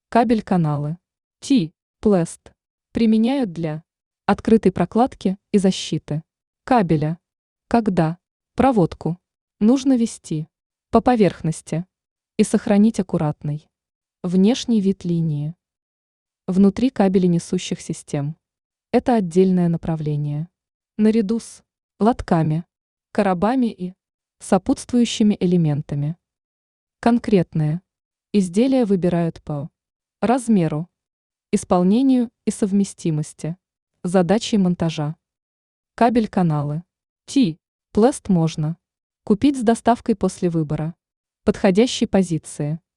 Кабель-каналы T-Plast применяют для открытой прокладки и защиты кабеля, когда проводку нужно вести по поверхности и сохранить аккуратный внешний вид линии. Внутри кабеленесущих систем. Это отдельное направление. Наряду с лотками, коробами и сопутствующими элементами. Конкретные изделия выбирают по размеру, исполнению и совместимости, задачей монтажа. Кабель-каналы T-Plast можно купить с доставкой после выбора подходящей позиции.